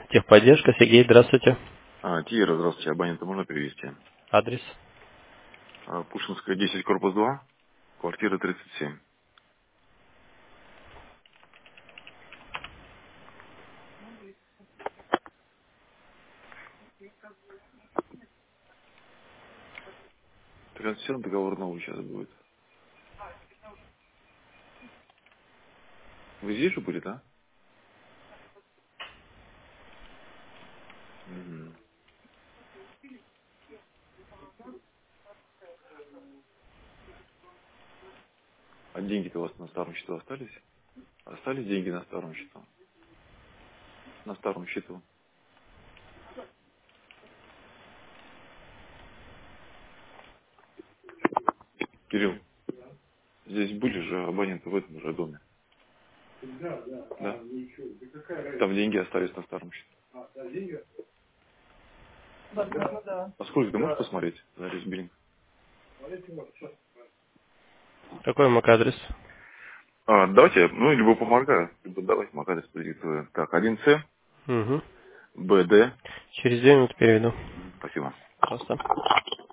Техподдержка, Сергей, здравствуйте. Тиера, здравствуйте, абонента можно перевести? Адрес. Пушкинская, 10, корпус 2, квартира 37. Трансфер договор новый сейчас будет. Вы здесь же были, да? Мгм. А деньги-то у вас на старом счету остались? Остались деньги на старом счету? На старом счету. Кирилл, здесь были же абоненты в этом же доме. Да? Там деньги остались на старом счету. А сколько ты можешь посмотреть на Ресберинг? Какой МАК-адрес? Давайте, ну, либо помогаю, либо давайте МАК-адрес продиктую. Так, 1С, Угу. БД. Через 2 минуты переведу. Спасибо. Пожалуйста.